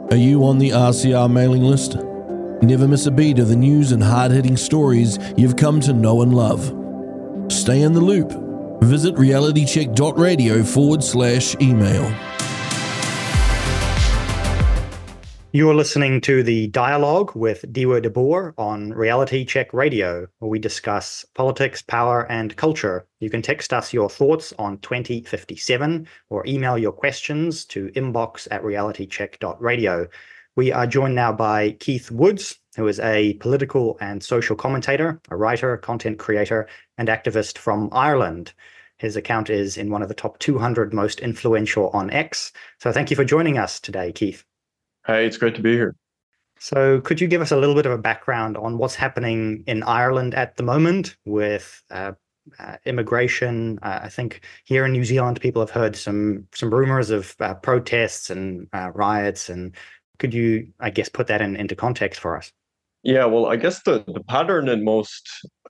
Are you on the RCR mailing list? Never miss a beat of the news and hard-hitting stories you've come to know and love. Stay in the loop. Visit realitycheck.radio/email. You're listening to the Dialogue with Diwa de Boer on Reality Check Radio, where we discuss politics, power, and culture. You can text us your thoughts on 2057 or email your questions to inbox@realitycheck.radio. We are joined now by Keith Woods, who is a political and social commentator, a writer, content creator, and activist from Ireland. His account is in one of the top 200 most influential on X. So thank you for joining us today, Keith. Hey, it's great to be here. So could you give us a little bit of a background on what's happening in Ireland at the moment with immigration? I think here in New Zealand, people have heard some rumors of protests and riots. And could you, I guess, put that into context for us? Yeah, well, I guess the pattern in most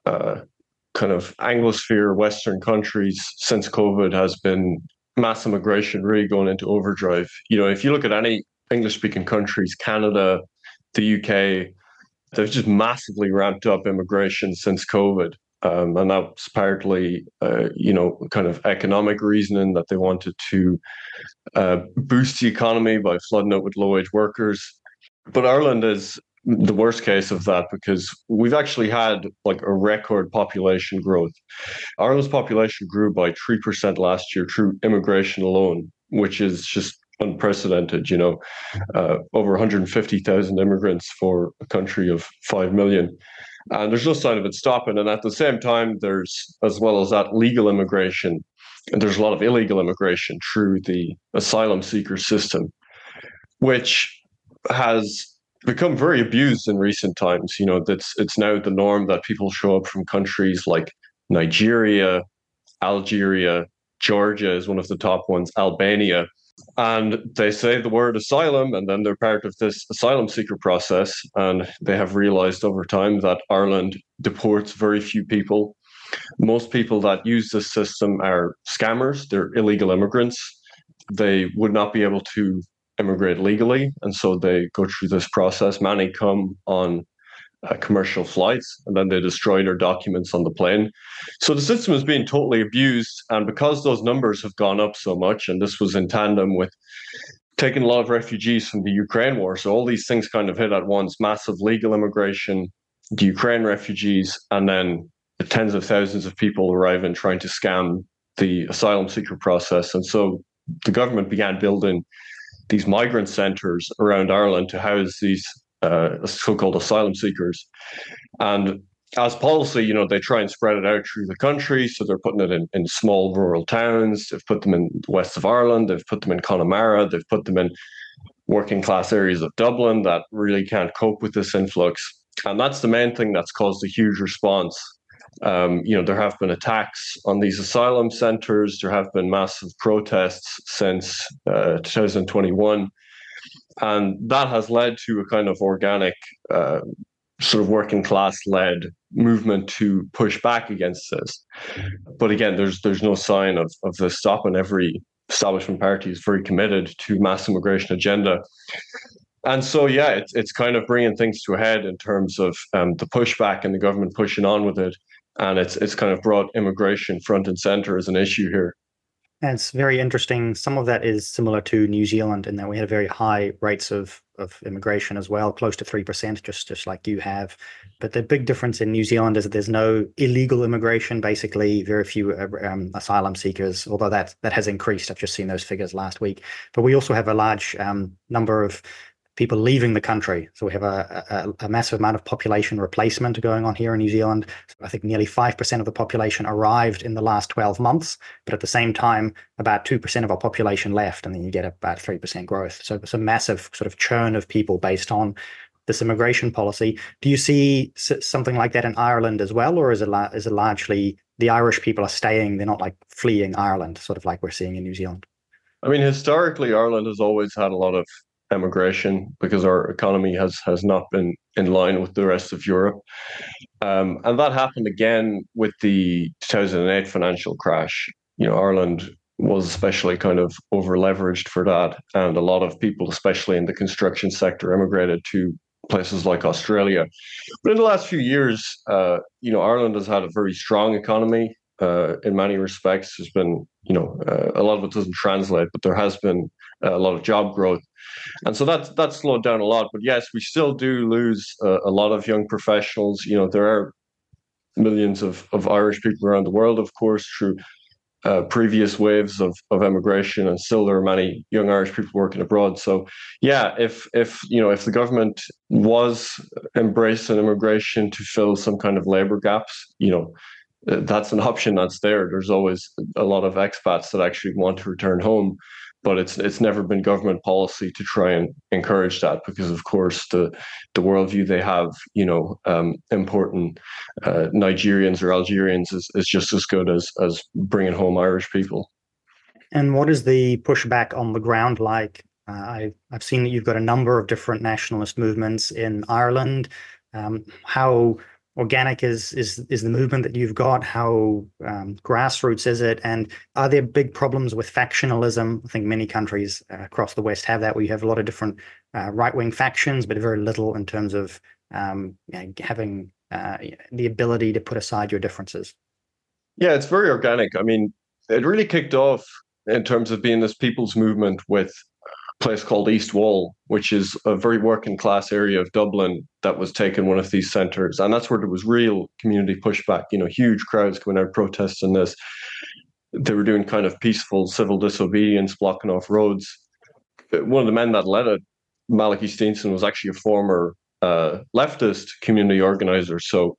kind of Anglosphere Western countries since COVID has been mass immigration really going into overdrive. You know, if you look at any English-speaking countries, Canada, the UK, they've just massively ramped up immigration since COVID. And that's partly, kind of economic reasoning that they wanted to boost the economy by flooding it with low-wage workers. But Ireland is the worst case of that because we've actually had like a record population growth. Ireland's population grew by 3% last year through immigration alone, which is just unprecedented, over 150,000 immigrants for a country of 5 million. And there's no sign of it stopping. And at the same time, there's, as well as that, legal immigration. And there's a lot of illegal immigration through the asylum seeker system, which has become very abused in recent times. You know, it's now the norm that people show up from countries like Nigeria, Algeria, Georgia is one of the top ones, Albania. And they say the word asylum, and then they're part of this asylum seeker process. And they have realized over time that Ireland deports very few people. Most people that use this system are scammers. They're illegal immigrants. They would not be able to immigrate legally. And so they go through this process. Many come on commercial flights, and then they destroy their documents on the plane. So the system is being totally abused. And because those numbers have gone up so much, and this was in tandem with taking a lot of refugees from the Ukraine war. So all these things kind of hit at once: massive legal immigration, the Ukraine refugees, and then the tens of thousands of people arriving trying to scam the asylum seeker process. And so the government began building these migrant centres around Ireland to house these so-called asylum seekers. And as policy, they try and spread it out through the country. So they're putting it in small rural towns. They've put them in the west of Ireland. They've put them in Connemara. They've put them in working class areas of Dublin that really can't cope with this influx. And that's the main thing that's caused a huge response. There have been attacks on these asylum centres. There have been massive protests since 2021. And that has led to a kind of organic, sort of working class led movement to push back against this. But again, there's no sign of this stopping. Every establishment party is very committed to mass immigration agenda. And so, yeah, it's kind of bringing things to a head in terms of the pushback and the government pushing on with it. And it's kind of brought immigration front and center as an issue here. And it's very interesting. Some of that is similar to New Zealand in that we had very high rates of immigration as well, close to 3%, just like you have. But the big difference in New Zealand is that there's no illegal immigration, basically very few asylum seekers, although that has increased. I've just seen those figures last week. But we also have a large number of people leaving the country. So we have a massive amount of population replacement going on here in New Zealand. I think nearly 5% of the population arrived in the last 12 months, but at the same time, about 2% of our population left, and then you get about 3% growth. So it's a massive sort of churn of people based on this immigration policy. Do you see something like that in Ireland as well, or is it largely the Irish people are staying, they're not like fleeing Ireland, sort of like we're seeing in New Zealand? I mean, historically, Ireland has always had a lot of emigration because our economy has not been in line with the rest of Europe. And that happened again with the 2008 financial crash. Ireland was especially kind of over leveraged for that. And a lot of people, especially in the construction sector, emigrated to places like Australia. But in the last few years, Ireland has had a very strong economy in many respects. There's been, a lot of it doesn't translate, but there has been a lot of job growth. And so that's slowed down a lot. But yes, we still do lose a lot of young professionals. There are millions of Irish people around the world, of course, through previous waves of immigration, and still there are many young Irish people working abroad. So, yeah, if the government was embracing immigration to fill some kind of labour gaps, that's an option that's there. There's always a lot of expats that actually want to return home, but it's never been government policy to try and encourage that, because of course the worldview they have, importing Nigerians or Algerians is just as good as bringing home Irish people. And what is the pushback on the ground like? I've seen that you've got a number of different nationalist movements in Ireland. How organic is the movement that you've got? How grassroots is it? And are there big problems with factionalism? I think many countries across the West have that, where you have a lot of different right-wing factions, but very little in terms of having the ability to put aside your differences. Yeah, it's very organic. I mean, it really kicked off in terms of being this people's movement with place called East Wall, which is a very working class area of Dublin that was taken one of these centres. And that's where there was real community pushback, huge crowds coming out protesting this. They were doing kind of peaceful civil disobedience, blocking off roads. One of the men that led it, Malachy Steenson, was actually a former leftist community organiser. So,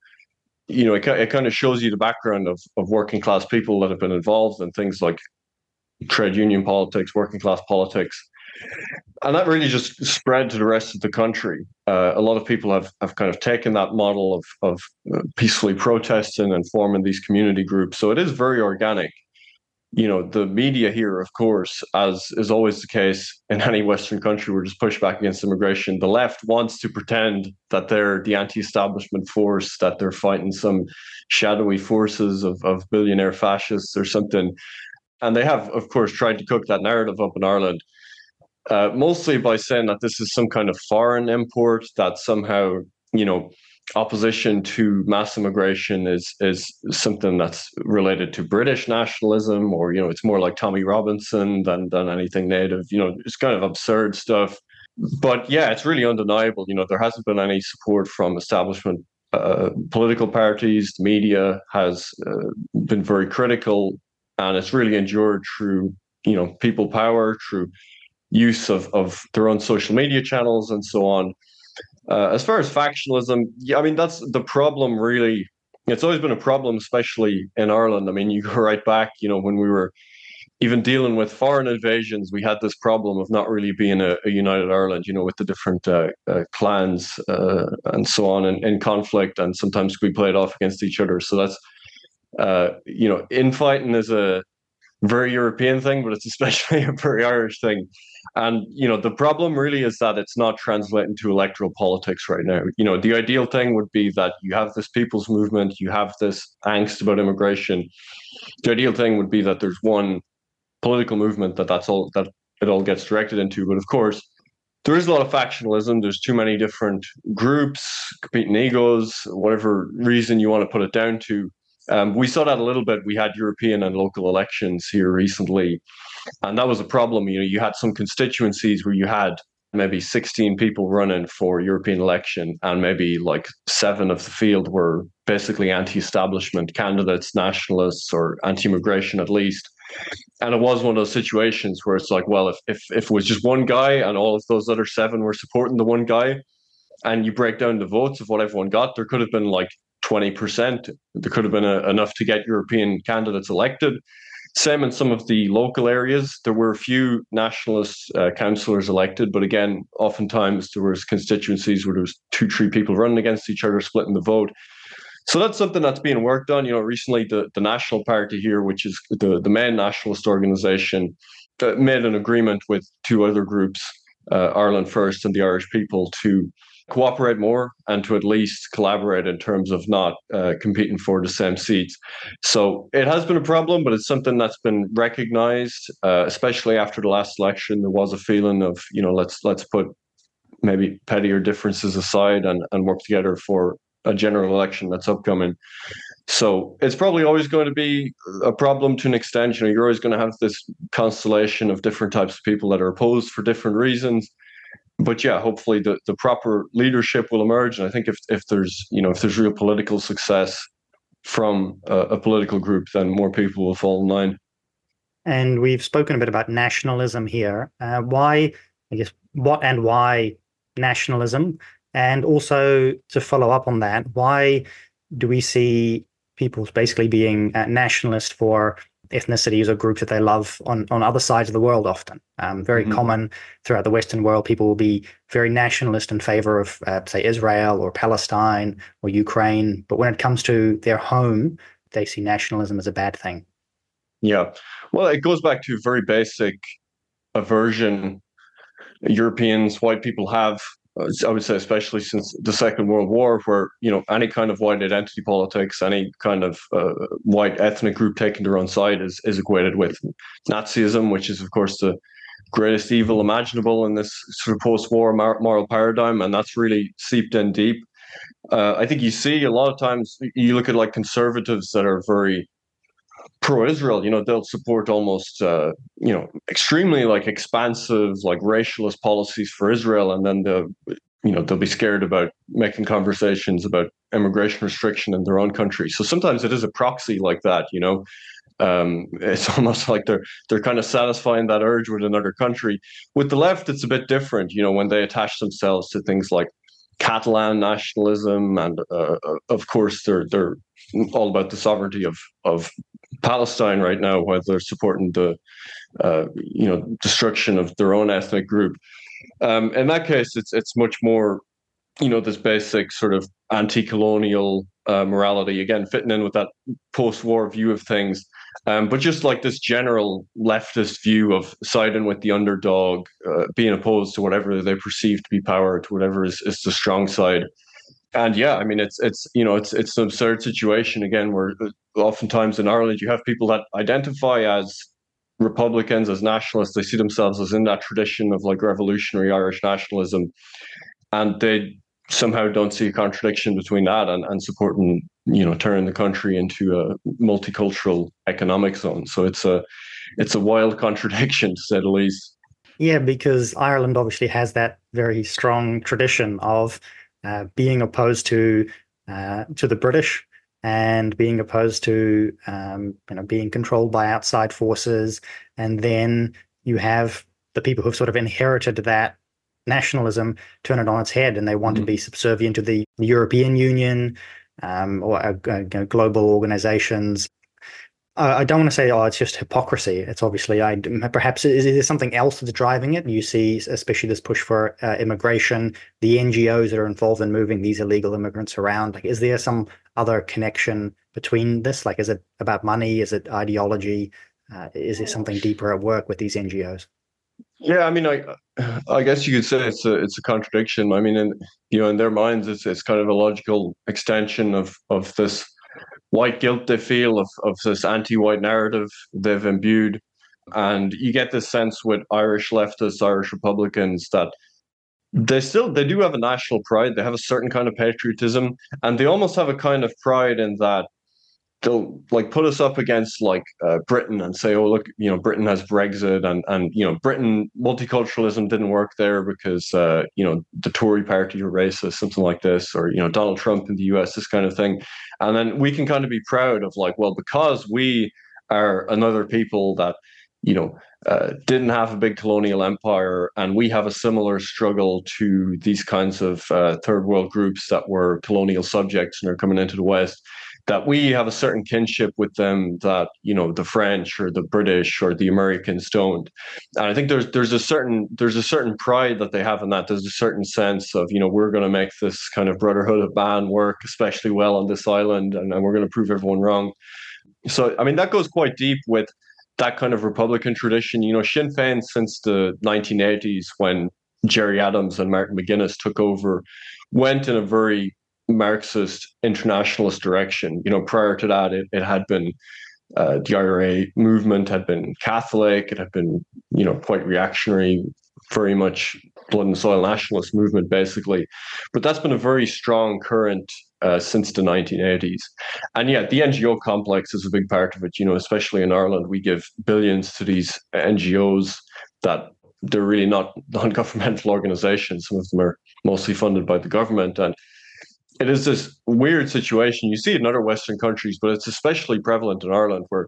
it kind of shows you the background of working class people that have been involved in things like trade union politics, working class politics. And that really just spread to the rest of the country. A lot of people have kind of taken that model of peacefully protesting and forming these community groups. So it is very organic. The media here, of course, as is always the case in any Western country where there's pushback against immigration, the left wants to pretend that they're the anti-establishment force, that they're fighting some shadowy forces of billionaire fascists or something. And they have, of course, tried to cook that narrative up in Ireland. Mostly by saying that this is some kind of foreign import, that somehow, opposition to mass immigration is something that's related to British nationalism, or, it's more like Tommy Robinson than anything native. It's kind of absurd stuff. But yeah, it's really undeniable. There hasn't been any support from establishment political parties. The media has been very critical, and it's really endured through, people power, through use of their own social media channels and so on. As far as factionalism, yeah, I mean, that's the problem, really. It's always been a problem, especially in Ireland. I mean, you go right back, when we were even dealing with foreign invasions, we had this problem of not really being a united Ireland, with the different clans and so on in conflict, and sometimes we played off against each other. So that's, infighting is a very European thing, but it's especially a very Irish thing. And, the problem really is that it's not translating to electoral politics right now. The ideal thing would be that you have this people's movement, you have this angst about immigration. The ideal thing would be that there's one political movement that it all gets directed into. But of course, there is a lot of factionalism. There's too many different groups, competing egos, whatever reason you want to put it down to. We saw that a little bit. We had European and local elections here recently, and that was a problem. You had some constituencies where you had maybe 16 people running for European election, and maybe like 7 of the field were basically anti-establishment candidates, nationalists, or anti-immigration at least. And it was one of those situations where it's like, well, if it was just one guy and all of those other 7 were supporting the one guy, and you break down the votes of what everyone got, there could have been like 20%. There could have been enough to get European candidates elected. Same in some of the local areas. There were a few nationalist councillors elected, but again, oftentimes there was constituencies where there was 2-3 people running against each other, splitting the vote. So that's something that's being worked on. Recently the National Party here, which is the main nationalist organisation, made an agreement with 2 other groups, Ireland First and the Irish People, to cooperate more and to at least collaborate in terms of not competing for the same seats. So it has been a problem, but it's something that's been recognized, especially after the last election. There was a feeling of, let's put maybe pettier differences aside and work together for a general election that's upcoming. So it's probably always going to be a problem to an extent. You're always going to have this constellation of different types of people that are opposed for different reasons. But yeah, hopefully the proper leadership will emerge. And I think if there's real political success from a political group, then more people will fall in line. And we've spoken a bit about nationalism here. Why nationalism? And also to follow up on that, why do we see people basically being nationalist for ethnicities or groups that they love on other sides of the world often? Very common throughout the Western world. People will be very nationalist in favor of, say, Israel or Palestine or Ukraine. But when it comes to their home, they see nationalism as a bad thing. Yeah. Well, it goes back to a very basic aversion Europeans, white people have, I would say, especially since the Second World War, where, any kind of white identity politics, any kind of white ethnic group taking their own side is equated with Nazism, which is, of course, the greatest evil imaginable in this sort of post-war moral paradigm. And that's really seeped in deep. I think you see a lot of times, you look at like conservatives that are very pro-Israel, they'll support almost, extremely like expansive, like racialist policies for Israel. And then they'll be scared about making conversations about immigration restriction in their own country. So sometimes it is a proxy like that, it's almost like they're kind of satisfying that urge with another country. With the left, it's a bit different, when they attach themselves to things like Catalan nationalism, and of course they're all about the sovereignty of Palestine right now, while they're supporting the destruction of their own ethnic group. In that case, it's much more this basic sort of anti-colonial morality, again fitting in with that post-war view of things, but just like this general leftist view of siding with the underdog, being opposed to whatever they perceive to be power, to whatever is the strong side. And yeah, I mean, it's an absurd situation again, where oftentimes in Ireland you have people that identify as Republicans, as nationalists. They see themselves as in that tradition of like revolutionary Irish nationalism, and they somehow don't see a contradiction between that and supporting, turning the country into a multicultural economic zone. So it's a wild contradiction, to say the least. Yeah, because Ireland obviously has that very strong tradition of being opposed to the British, and being opposed to being controlled by outside forces. And then you have the people who've sort of inherited that nationalism turn it on its head, and they want to be subservient to the European Union or global organizations. I don't want to say, it's just hypocrisy. It's obviously, perhaps is there something else that's driving it? You see, especially this push for immigration, the NGOs that are involved in moving these illegal immigrants around. Like, is there some other connection between this? Like, is it about money? Is it ideology? Is there something deeper at work with these NGOs? Yeah, I mean, I guess you could say it's a contradiction. I mean, in their minds, it's kind of a logical extension of this white guilt they feel, of this anti-white narrative they've imbued. And you get this sense with Irish leftists, Irish Republicans, that they do have a national pride. They have a certain kind of patriotism, and they almost have a kind of pride in that they'll like put us up against like Britain and say, oh, look, Britain has Brexit, and Britain, multiculturalism didn't work there because the Tory party are racist, something like this, or Donald Trump in the US, this kind of thing. And then we can kind of be proud of like, well, because we are another people that didn't have a big colonial empire, and we have a similar struggle to these kinds of third world groups that were colonial subjects and are coming into the West, that we have a certain kinship with them that the French or the British or the Americans don't. And I think there's a certain pride that they have in that. There's a certain sense of we're going to make this kind of brotherhood of man work especially well on this island, and we're going to prove everyone wrong. So I mean, that goes quite deep with that kind of Republican tradition. Sinn Féin, since the 1980s, when Gerry Adams and Martin McGuinness took over, went in a very Marxist internationalist direction. Prior to that, it had been the IRA movement had been Catholic. It had been, quite reactionary, very much blood and soil nationalist movement, basically. But that's been a very strong current since the 1980s. And yeah, the NGO complex is a big part of it. Especially in Ireland, we give billions to these NGOs that they're really not non-governmental organizations. Some of them are mostly funded by the government. And it is this weird situation. You see it in other Western countries, but it's especially prevalent in Ireland, where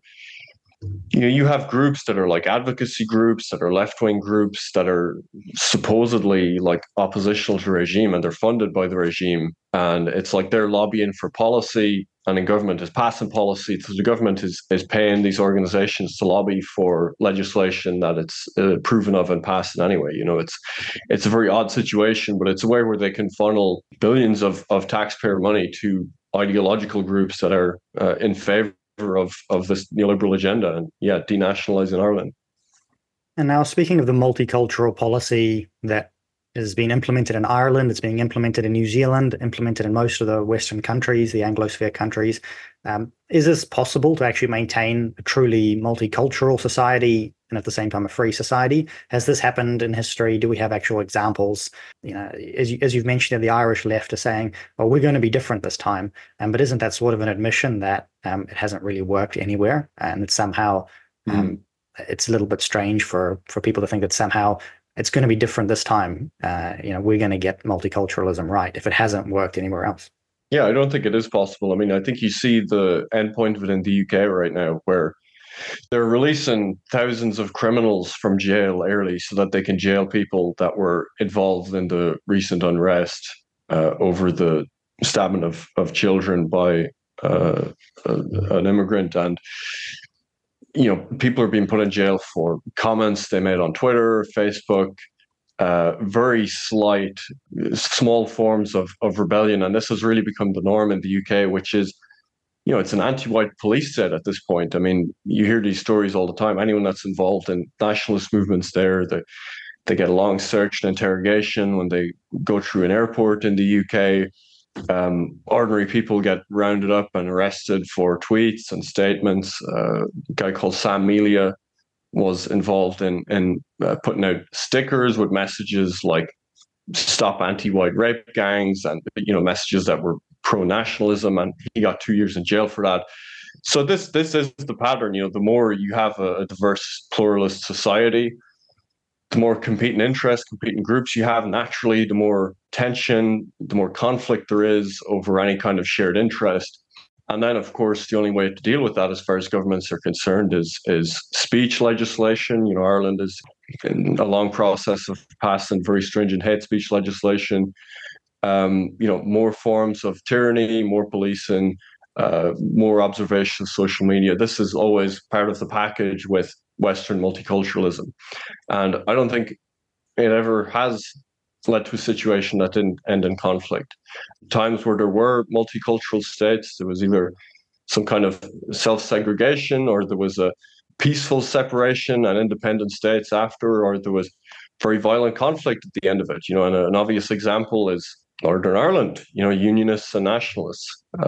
you have groups that are like advocacy groups, that are left-wing groups, that are supposedly like oppositional to regime, and they're funded by the regime. And it's like they're lobbying for policy, and the government is passing policy. So the government is paying these organizations to lobby for legislation that it's proven of and passed anyway. It's a very odd situation, but it's a way where they can funnel billions of taxpayer money to ideological groups that are in favor of this neoliberal agenda and denationalizing Ireland. And now, speaking of the multicultural policy that is being implemented in Ireland, it's being implemented in New Zealand, implemented in most of the Western countries, the Anglosphere countries. Is this possible to actually maintain a truly multicultural society and at the same time a free society? Has this happened in history? Do we have actual examples? As you've mentioned, the Irish left are saying, well, we're going to be different this time. But isn't that sort of an admission that it hasn't really worked anywhere? And that somehow it's a little bit strange for people to think that somehow it's going to be different this time. We're going to get multiculturalism right if it hasn't worked anywhere else. Yeah, I don't think it is possible. I mean, I think you see the end point of it in the UK right now, where they're releasing thousands of criminals from jail early so that they can jail people that were involved in the recent unrest over the stabbing of children by an immigrant. And people are being put in jail for comments they made on Twitter, Facebook, very slight, small forms of rebellion. And this has really become the norm in the UK, which is, it's an anti-white police state at this point. I mean, you hear these stories all the time. Anyone that's involved in nationalist movements there, they get a long search and interrogation when they go through an airport in the UK. Ordinary people get rounded up and arrested for tweets and statements. A guy called Sam Melia was involved in putting out stickers with messages like "Stop anti-white rape gangs" and messages that were pro-nationalism, and he got 2 years in jail for that. So this is the pattern. The more you have a diverse, pluralist society, the more competing interests, competing groups you have, naturally, the more tension, the more conflict there is over any kind of shared interest. And then, of course, the only way to deal with that, as far as governments are concerned, is speech legislation. Ireland is in a long process of passing very stringent hate speech legislation. More forms of tyranny, more policing, more observation of social media. This is always part of the package with Western multiculturalism. And I don't think it ever has led to a situation that didn't end in conflict. Times where there were multicultural states, there was either some kind of self-segregation, or there was a peaceful separation and independent states after, or there was very violent conflict at the end of it. And an obvious example is Northern Ireland, unionists and nationalists.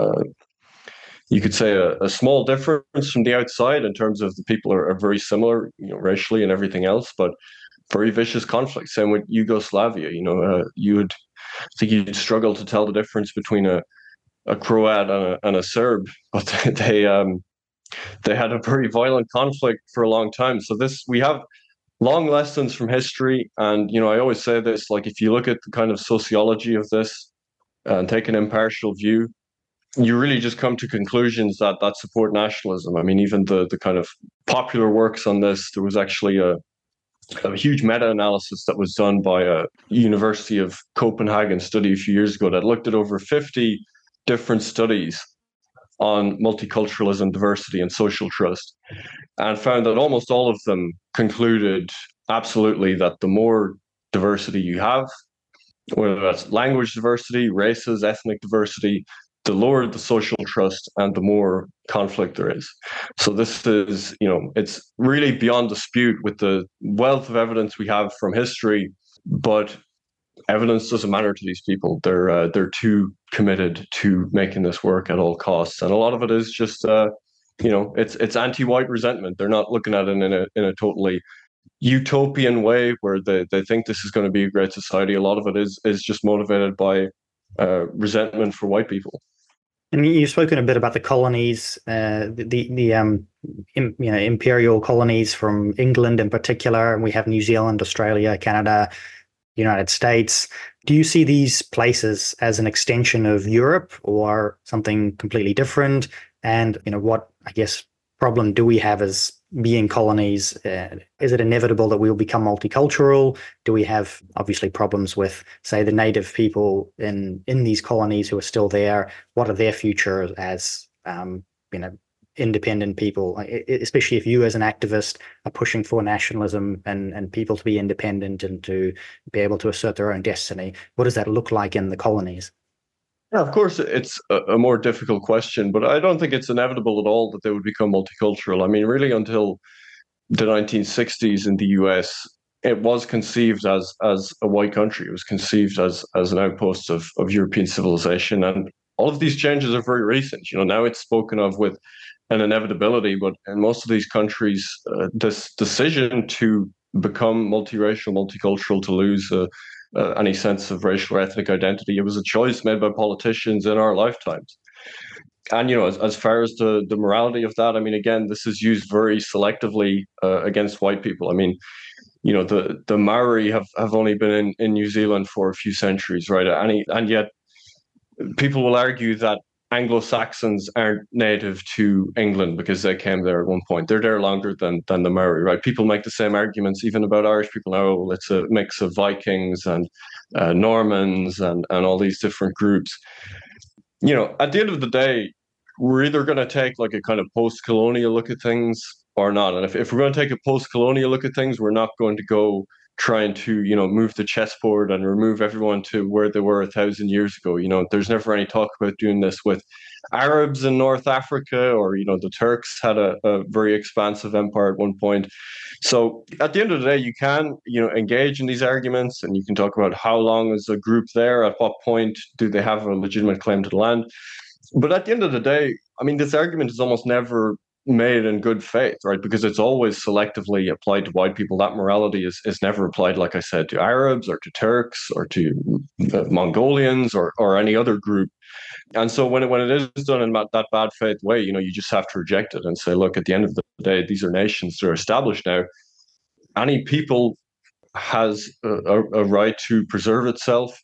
You could say a small difference from the outside in terms of the people are very similar, racially and everything else, but very vicious conflict. Same with Yugoslavia. You'd struggle to tell the difference between a Croat and a Serb, but they had a very violent conflict for a long time. So we have long lessons from history, and I always say this: like, if you look at the kind of sociology of this and take an impartial view, you really just come to conclusions that support nationalism. I mean, even the kind of popular works on this, there was actually a huge meta-analysis that was done by a University of Copenhagen study a few years ago that looked at over 50 different studies on multiculturalism, diversity, and social trust, and found that almost all of them concluded absolutely that the more diversity you have, whether that's language diversity, races, ethnic diversity, the lower the social trust and the more conflict there is. So this is, it's really beyond dispute with the wealth of evidence we have from history But evidence doesn't matter to these people. They're too committed to making this work at all costs, and a lot of it is just it's anti-white resentment. They're not looking at it in a totally utopian way where they think this is going to be a great society. A lot of it is just motivated by resentment for white people. And you've spoken a bit about the colonies, imperial colonies from England in particular. We have New Zealand, Australia, Canada, United States. Do you see these places as an extension of Europe or something completely different? And what, I guess, problem do we have as being colonies? Is it inevitable that we'll become multicultural? Do we have obviously problems with, say, the native people in these colonies who are still there? What are their futures as independent people, especially if you as an activist are pushing for nationalism and people to be independent and to be able to assert their own destiny? What does that look like in the colonies? Yeah, of course, it's a more difficult question, but I don't think it's inevitable at all that they would become multicultural. I mean, really, until the 1960s in the US, it was conceived as a white country. It was conceived as an outpost of European civilization. And all of these changes are very recent. Now it's spoken of with an inevitability, but in most of these countries, this decision to become multiracial, multicultural, to lose any sense of racial or ethnic identity, it was a choice made by politicians in our lifetimes. And as far as the morality of that, I mean, again, this is used very selectively against white people. I mean, the Maori have only been in New Zealand for a few centuries, right? And yet people will argue that Anglo-Saxons aren't native to England because they came there at one point. They're there longer than the Maori, right? People make the same arguments even about Irish people now. Oh, it's a mix of Vikings and Normans and all these different groups. At the end of the day, we're either going to take like a kind of post-colonial look at things or not. And if we're going to take a post-colonial look at things, we're not going to go trying to move the chessboard and remove everyone to where they were 1,000 years ago. There's never any talk about doing this with Arabs in North Africa, or the Turks had a very expansive empire at one point. So at the end of the day, you can engage in these arguments, and you can talk about how long is a group there, at what point do they have a legitimate claim to the land. But at the end of the day, I mean, this argument is almost never made in good faith, right? Because it's always selectively applied to white people. That morality is never applied, like I said, to Arabs or to Turks or to Mongolians or any other group. And so when it is done in that bad faith way, you just have to reject it and say, look, at the end of the day, these are nations that are established now. Any people has a right to preserve itself.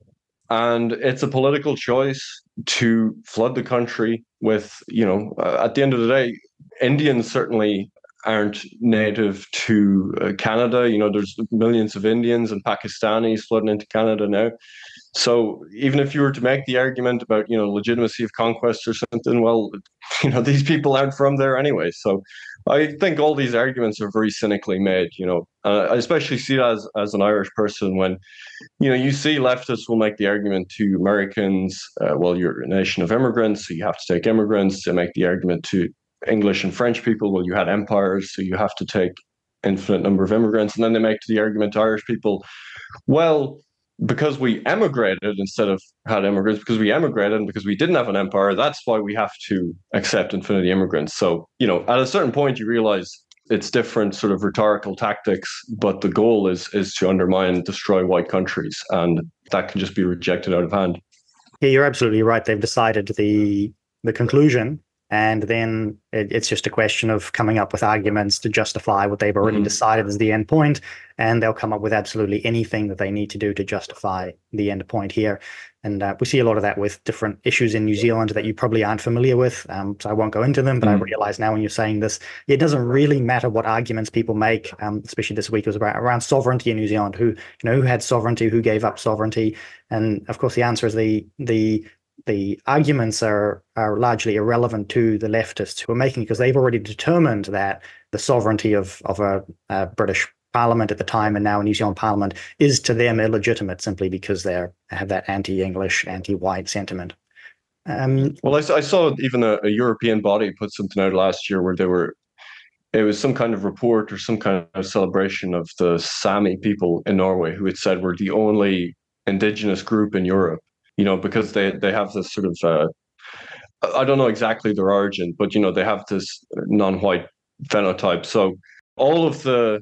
And it's a political choice to flood the country with, at the end of the day, Indians certainly aren't native to Canada. There's millions of Indians and Pakistanis flooding into Canada now. So even if you were to make the argument about, legitimacy of conquest or something, well, these people aren't from there anyway. So I think all these arguments are very cynically made, I especially see it as an Irish person when, you see leftists will make the argument to Americans, well, you're a nation of immigrants, so you have to take immigrants. They make the argument to English and French people, well, you had empires, so you have to take infinite number of immigrants. And then they make the argument to Irish people, well, because we emigrated instead of had immigrants, because we emigrated and because we didn't have an empire, that's why we have to accept infinity immigrants. So, at a certain point, you realize it's different sort of rhetorical tactics, but the goal is to undermine and destroy white countries. And that can just be rejected out of hand. Yeah, you're absolutely right. They've decided the conclusion, and then it's just a question of coming up with arguments to justify what they've already decided is the end point. And they'll come up with absolutely anything that they need to do to justify the end point here. And we see a lot of that with different issues in New Zealand that you probably aren't familiar with. So I won't go into them, but I realize now when you're saying this, it doesn't really matter what arguments people make, especially this week, it was around sovereignty in New Zealand, who had sovereignty, who gave up sovereignty. And of course, the answer is the arguments are largely irrelevant to the leftists who are making it, because they've already determined that the sovereignty of a British Parliament at the time and now a New Zealand Parliament is to them illegitimate simply because they have that anti-English, anti-white sentiment. Well, I saw even a European body put something out last year where they were it was some kind of report or some kind of celebration of the Sami people in Norway who had said we're the only indigenous group in Europe, because they have this sort of, I don't know exactly their origin, but, they have this non-white phenotype. So all of the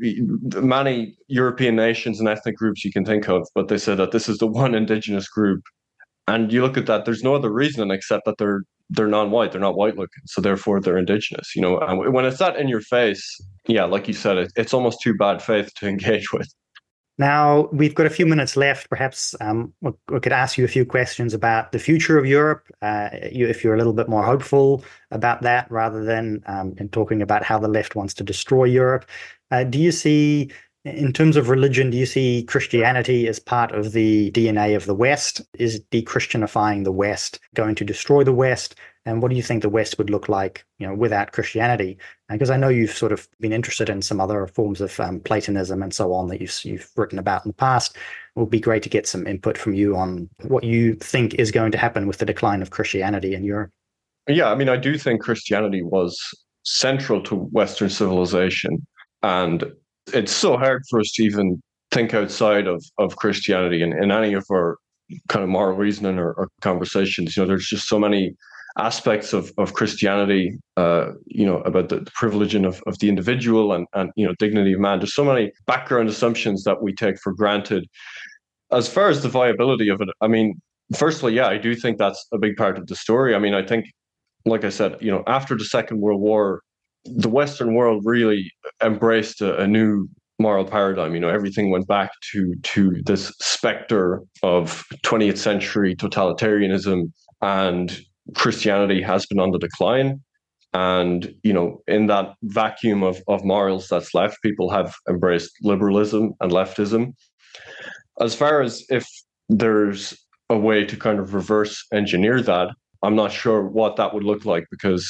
many European nations and ethnic groups you can think of, but they said that this is the one indigenous group. And you look at that, there's no other reason except that they're non-white, they're not white looking, so therefore they're indigenous. And when it's that in your face, yeah, like you said, it's almost too bad faith to engage with. Now, we've got a few minutes left. Perhaps we could ask you a few questions about the future of Europe, if you're a little bit more hopeful about that, rather than talking about how the left wants to destroy Europe. Do you see, in terms of religion, do you see Christianity as part of the DNA of the West? Is de-Christianifying the West going to destroy the West? And what do you think the West would look like, without Christianity? Because I know you've sort of been interested in some other forms of Platonism and so on that you've written about in the past. It would be great to get some input from you on what you think is going to happen with the decline of Christianity in Europe. Yeah, I mean, I do think Christianity was central to Western civilization. And it's so hard for us to even think outside of Christianity in any of our kind of moral reasoning or conversations. There's just so many aspects of Christianity, about the privilege of the individual and dignity of man. There's so many background assumptions that we take for granted. As far as the viability of it, I mean, firstly, yeah, I do think that's a big part of the story. I mean, I think, like I said, after the Second World War, the Western world really embraced a new moral paradigm. Everything went back to this specter of 20th century totalitarianism, and Christianity has been on the decline. And, in that vacuum of morals that's left, people have embraced liberalism and leftism. As far as if there's a way to kind of reverse engineer that, I'm not sure what that would look like, because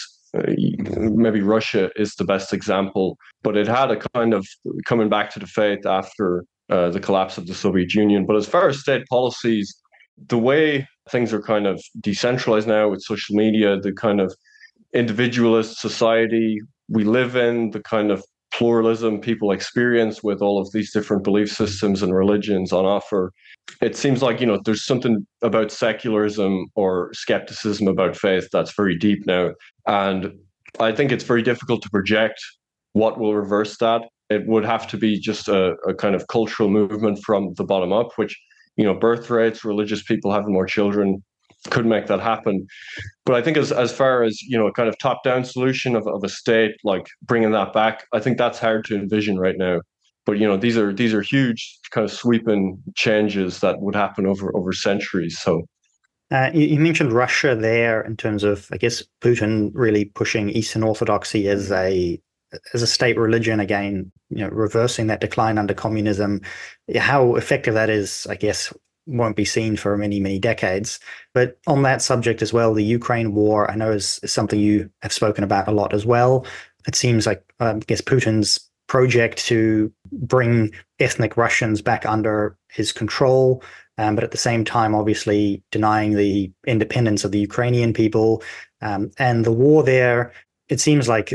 maybe Russia is the best example, but it had a kind of coming back to the faith after the collapse of the Soviet Union. But as far as state policies, the way things are kind of decentralized now with social media, the kind of individualist society we live in, the kind of pluralism people experience with all of these different belief systems and religions on offer, it seems like, there's something about secularism or skepticism about faith that's very deep now. And I think it's very difficult to project what will reverse that. It would have to be just a kind of cultural movement from the bottom up, which, birth rates, religious people having more children could make that happen. But I think as far as, a kind of top-down solution of a state, like bringing that back, I think that's hard to envision right now. But, these are huge kind of sweeping changes that would happen over centuries. So you mentioned Russia there in terms of, I guess, Putin really pushing Eastern Orthodoxy as a state religion again, reversing that decline under communism. How effective that is, I guess, won't be seen for many, many decades. But on that subject as well, the Ukraine war, I know is something you have spoken about a lot as well. It seems like, I guess, Putin's project to bring ethnic Russians back under his control, but at the same time, obviously denying the independence of the Ukrainian people. And the war there, it seems like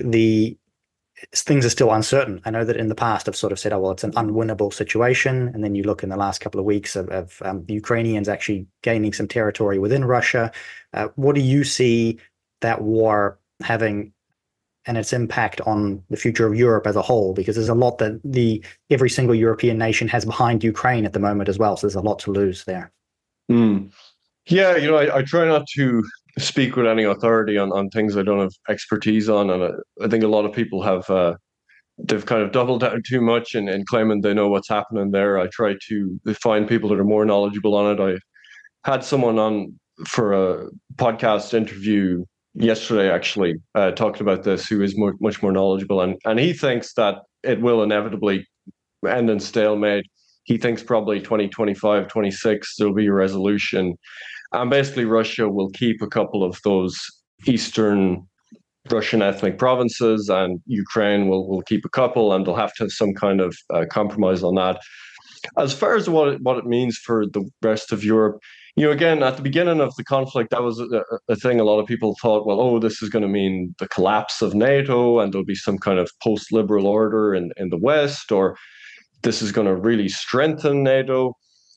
things are still uncertain. I know that in the past I've sort of said, oh, well, it's an unwinnable situation. And then you look in the last couple of weeks of the Ukrainians actually gaining some territory within Russia. What do you see that war having and its impact on the future of Europe as a whole? Because there's a lot that every single European nation has behind Ukraine at the moment as well. So there's a lot to lose there. Yeah, I try not to speak with any authority on things I don't have expertise on. And I think a lot of people have, they've kind of doubled down too much in claiming they know what's happening there. I try to find people that are more knowledgeable on it. I had someone on for a podcast interview yesterday, actually, talking about this, who is much more knowledgeable. And he thinks that it will inevitably end in stalemate. He thinks probably 2025, 26, there'll be a resolution. And basically, Russia will keep a couple of those Eastern Russian ethnic provinces, and Ukraine will keep a couple, and they'll have to have some kind of compromise on that. As far as what it means for the rest of Europe, again, at the beginning of the conflict, that was a thing a lot of people thought, well, oh, this is going to mean the collapse of NATO and there'll be some kind of post-liberal order in the West, or this is going to really strengthen NATO.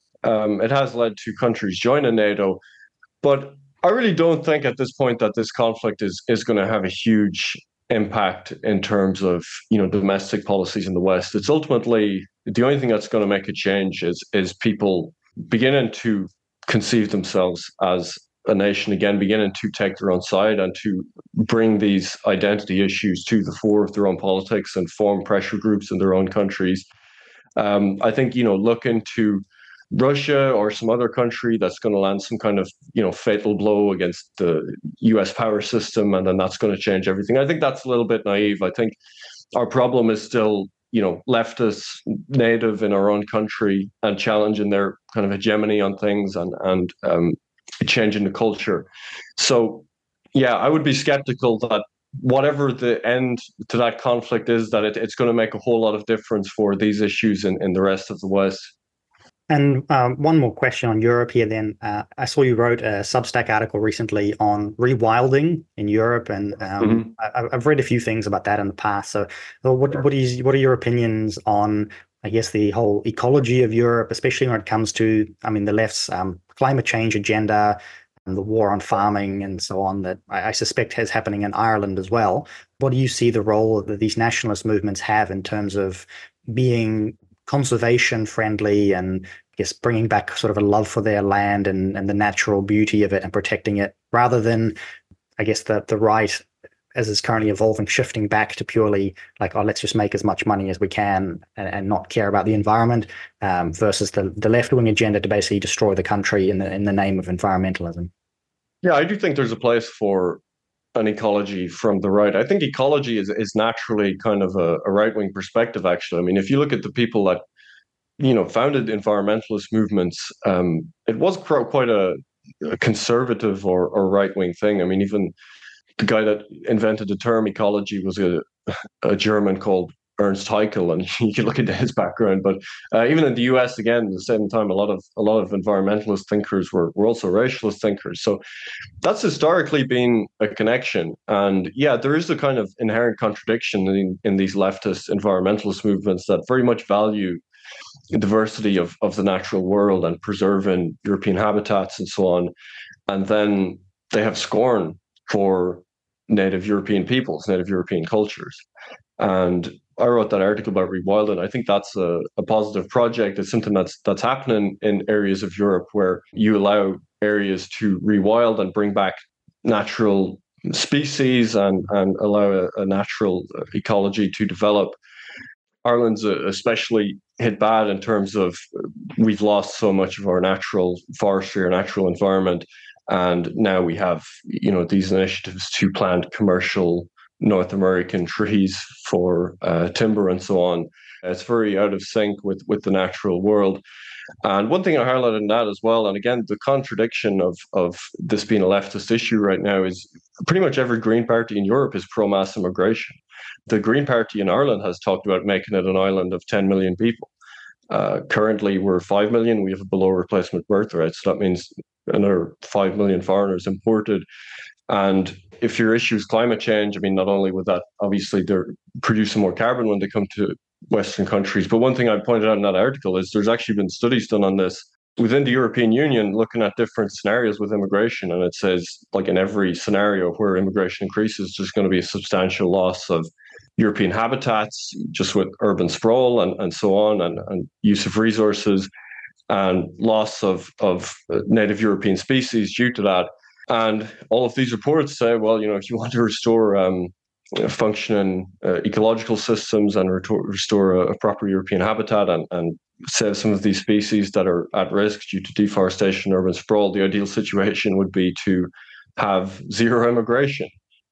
It has led to countries joining NATO, but I really don't think at this point that this conflict is going to have a huge impact in terms of domestic policies in the West. It's ultimately the only thing that's going to make a change is people beginning to conceive themselves as a nation again, beginning to take their own side and to bring these identity issues to the fore of their own politics and form pressure groups in their own countries. I think looking to Russia or some other country that's going to land some kind of fatal blow against the US power system, and then that's going to change everything. I think that's a little bit naive. I think our problem is still leftist native in our own country and challenging their kind of hegemony on things and changing the culture. So yeah, I would be skeptical that whatever the end to that conflict is, that it's going to make a whole lot of difference for these issues in the rest of the West. And one more question on Europe here then. I saw you wrote a Substack article recently on rewilding in Europe, and I've read a few things about that in the past. So what are your opinions on, I guess, the whole ecology of Europe, especially when it comes to, the left's climate change agenda and the war on farming and so on, that I suspect is happening in Ireland as well. What do you see the role that these nationalist movements have in terms of being conservation friendly and I guess bringing back sort of a love for their land and the natural beauty of it and protecting it, rather than, I guess, the right, as is currently evolving, shifting back to purely like, oh, let's just make as much money as we can and not care about the environment, versus the left-wing agenda to basically destroy the country in the name of environmentalism? Yeah, I do think there's a place for an ecology from the right. I think ecology is naturally kind of a right-wing perspective, actually. I mean, if you look at the people that, founded environmentalist movements, it was quite a conservative or right-wing thing. I mean, even the guy that invented the term ecology was a German called Ernst Haeckel, and you can look into his background. But even in the US, again, at the same time, a lot of environmentalist thinkers were also racialist thinkers. So that's historically been a connection. And yeah, there is a kind of inherent contradiction in these leftist environmentalist movements that very much value the diversity of the natural world and preserving European habitats and so on. And then they have scorn for native European peoples, native European cultures. And I wrote that article about rewilding. I think that's a positive project. It's something that's happening in areas of Europe where you allow areas to rewild and bring back natural species and allow a natural ecology to develop. Ireland's especially hit bad in terms of we've lost so much of our natural forestry, our natural environment. And now we have, these initiatives to plant commercial North American trees for timber and so on. It's very out of sync with the natural world. And one thing I highlighted in that as well, and again, the contradiction of this being a leftist issue right now is pretty much every Green Party in Europe is pro-mass immigration. The Green Party in Ireland has talked about making it an island of 10 million people. Currently, we're 5 million. We have a below replacement birth rate. So that means another 5 million foreigners imported. And if your issue is climate change, I mean, not only would that obviously they're producing more carbon when they come to Western countries, but one thing I pointed out in that article is there's actually been studies done on this within the European Union looking at different scenarios with immigration. And it says, like in every scenario where immigration increases, there's going to be a substantial loss of European habitats, just with urban sprawl and so on, and use of resources, and loss of native European species due to that. And all of these reports say, well, if you want to restore functioning ecological systems and restore a proper European habitat and save some of these species that are at risk due to deforestation, urban sprawl, the ideal situation would be to have zero immigration.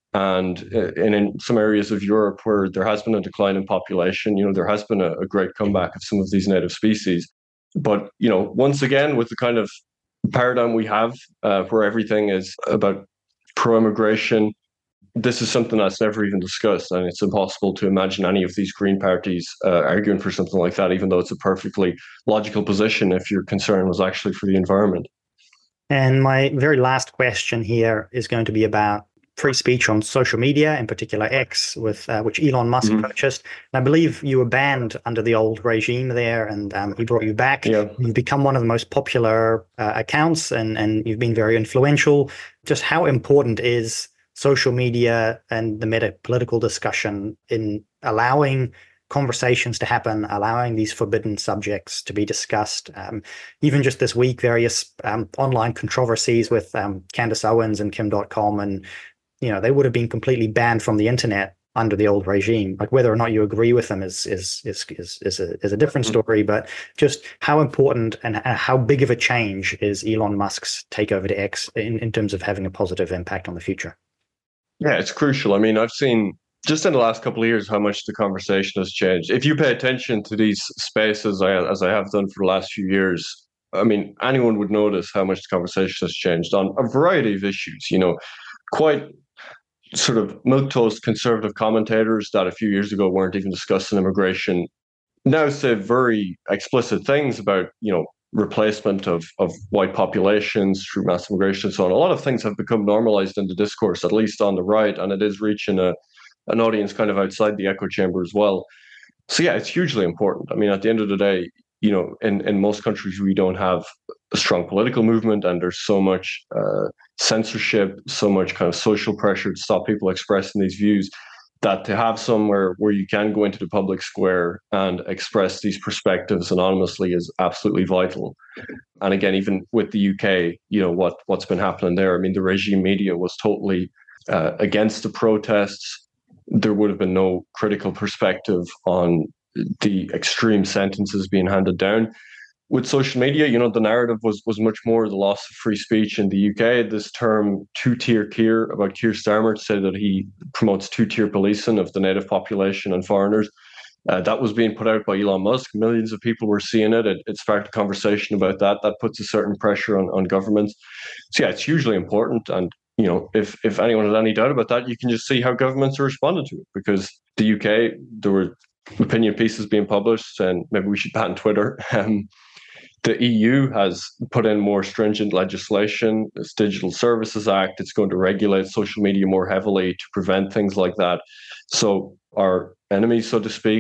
And in some areas of Europe where there has been a decline in population, there has been a great comeback of some of these native species. But, once again, with the kind of paradigm we have where everything is about pro-immigration, this is something that's never even discussed, and it's impossible to imagine any of these green parties arguing for something like that, even though it's a perfectly logical position if your concern was actually for the environment. And my very last question here is going to be about free speech on social media, in particular X, with which Elon Musk purchased. And I believe you were banned under the old regime there, and he brought you back. Yeah. You've become one of the most popular accounts, and you've been very influential. Just how important is social media and the meta-political discussion in allowing conversations to happen, allowing these forbidden subjects to be discussed? Even just this week, various online controversies with Candace Owens and Kim Dotcom, and they would have been completely banned from the internet under the old regime. Like, whether or not you agree with them is a different story. But just how important and how big of a change is Elon Musk's takeover to X in terms of having a positive impact on the future? Yeah, it's crucial. I mean, I've seen just in the last couple of years how much the conversation has changed. If you pay attention to these spaces, as I have done for the last few years, I mean, anyone would notice how much the conversation has changed on a variety of issues. Quite sort of milquetoast conservative commentators that a few years ago weren't even discussing immigration now say very explicit things about, replacement of white populations through mass immigration and so on. A lot of things have become normalized in the discourse, at least on the right, and it is reaching an audience kind of outside the echo chamber as well. So yeah, it's hugely important. I mean, at the end of the day, in most countries, we don't have a strong political movement, and there's so much censorship, so much kind of social pressure to stop people expressing these views, that to have somewhere where you can go into the public square and express these perspectives anonymously is absolutely vital. And again, even with the UK, what's been happening there, I mean, the regime media was totally against the protests. There would have been no critical perspective on the extreme sentences being handed down. With social media, the narrative was much more the loss of free speech in the UK. This term two-tier Keir, about Keir Starmer, to say that he promotes two-tier policing of the native population and foreigners, that was being put out by Elon Musk. Millions of people were seeing it. It sparked a conversation about that. That puts a certain pressure on governments. So yeah, it's hugely important. And if anyone has any doubt about that, you can just see how governments are responding to it. Because the UK, there were opinion pieces being published saying maybe we should ban Twitter. The EU has put in more stringent legislation, this Digital Services Act. It's going to regulate social media more heavily to prevent things like that. So our enemies, so to speak,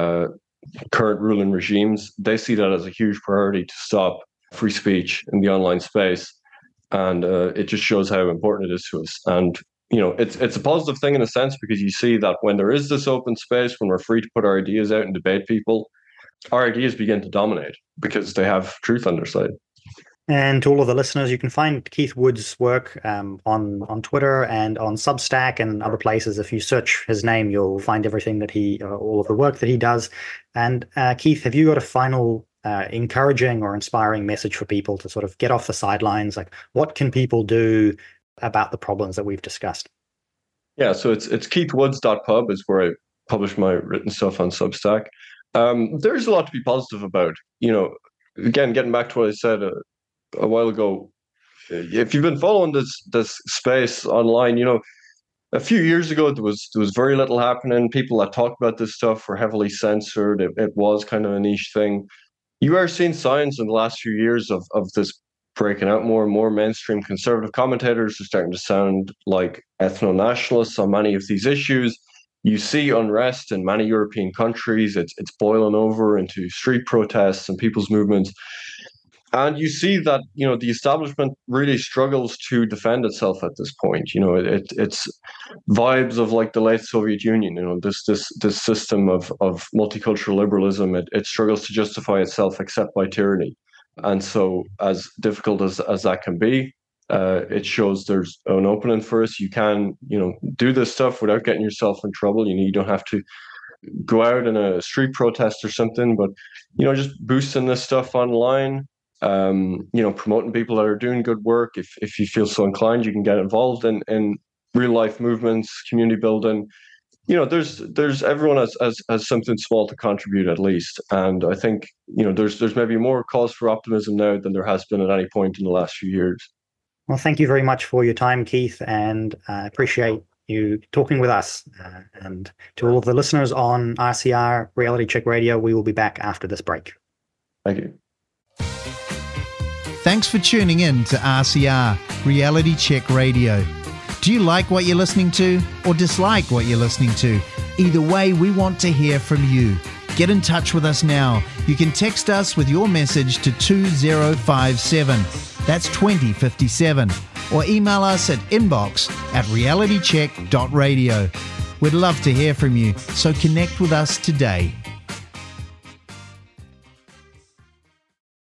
current ruling regimes, they see that as a huge priority to stop free speech in the online space. And it just shows how important it is to us. And it's a positive thing in a sense, because you see that when there is this open space, when we're free to put our ideas out and debate people, our ideas begin to dominate because they have truth on their side. And to all of the listeners, you can find Keith Wood's work on Twitter and on Substack and other places. If you search his name, you'll find everything that all of the work that he does. And Keith, have you got a final encouraging or inspiring message for people to sort of get off the sidelines? Like, what can people do about the problems that we've discussed? Yeah, so it's keithwoods.pub is where I publish my written stuff on Substack. There's a lot to be positive about. Again, getting back to what I said a while ago, if you've been following this space online, a few years ago there was very little happening. People that talked about this stuff were heavily censored. It was kind of a niche thing. You are seeing signs in the last few years of this breaking out more and more. Mainstream conservative commentators are starting to sound like ethno-nationalists on many of these issues. You see unrest in many European countries. It's boiling over into street protests and people's movements. And you see that, the establishment really struggles to defend itself at this point. It's vibes of like the late Soviet Union, this system of multicultural liberalism. It struggles to justify itself except by tyranny. And so as difficult as that can be, it shows there's an opening for us. You can, do this stuff without getting yourself in trouble. You don't have to go out in a street protest or something, but, just boosting this stuff online, promoting people that are doing good work. If you feel so inclined, you can get involved in real life movements, community building. There's everyone has something small to contribute at least. And I think, there's maybe more cause for optimism now than there has been at any point in the last few years. Well, thank you very much for your time, Keith, and I appreciate you talking with us. And to all of the listeners on RCR Reality Check Radio, we will be back after this break. Thank you. Thanks for tuning in to RCR Reality Check Radio. Do you like what you're listening to or dislike what you're listening to? Either way, we want to hear from you. Get in touch with us now. You can text us with your message to 2057. That's 2057. Or email us at inbox@realitycheck.radio. We'd love to hear from you, so connect with us today.